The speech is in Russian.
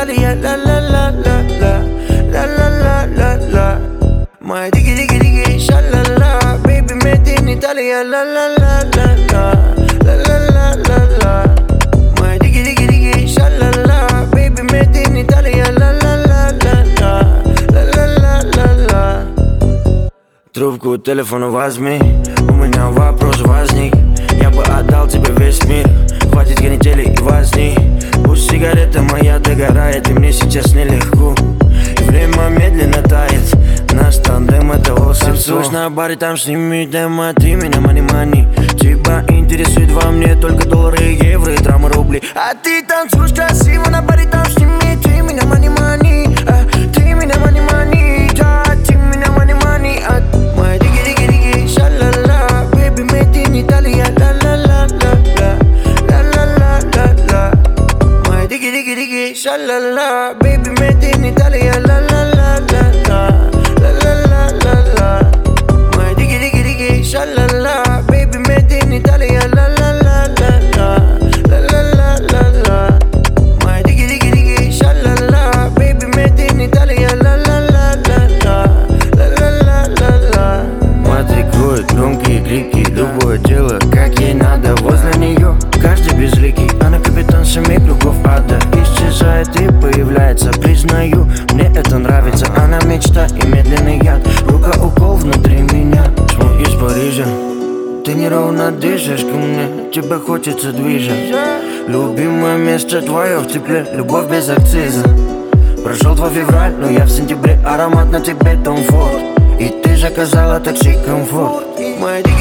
Италия, ла-ла-ла-ла-ла, ла-ла-ла-ла-ла. Моя диги-диги-диги, ша-ла-ла. Baby, made in Italia, ла-ла-ла-ла-ла, ла-ла-ла-ла-ла. Моя диги-диги-диги, ша-ла-ла. Baby, made in Italia, ла-ла-ла-ла-ла, ла-ла-ла-ла-ла. Трубку телефона возьми, у меня вопрос возник. Я бы отдал тебе весь мир, хватит канители и возни. Пусть сигарета моя догорает, и мне сейчас нелегко. И время медленно тает, наш тандем это волшебство. Танцуешь на баре, там сними демо, ты меня мани-мани. Тебя интересует во мне только доллары, евро и драмы, рубли. А ты танцуешь красиво на баре, там сними, ты меня мани-мани. Ты меня мани-мани, да, ты меня мани-мани. Моя диги-диги-диги, ша-ла-ла. Baby, made in Italia, ла-ла-ла-ла-ла, ла-ла-ла-ла-ла. Моя диги-диги-диги, ша-ла-ла. Baby, made in Italia, ла-ла-ла-ла-ла, ла-ла-ла-ла-ла. Моя диги-диги-диги, ша-ла-ла. Baby, made in Italia, ла-ла-ла-ла-ла, ла-ла-ла-ла-ла. Моя диги-диги-диги, ша-ла-ла. Baby, made in Italia, ла-ла-ла-ла-ла, ла-ла-ла-ла-ла. Матрикует громкие крики, любое дело, как ей надо. Возле нее каждый безликий, она капитан семи кругов ада. Исчезает и появляется, признаю, мне это нравится. Она мечта и медленный яд, рука укол внутри меня. Смог из Парижа, ты неровно дышишь ко мне, тебя хочется движать. Любимое место твое в тепле, любовь без акциза. Прошел 2 февраль, но я в сентябре, аромат на тебе Том Форд. И ты заказала такси комфорт. Моя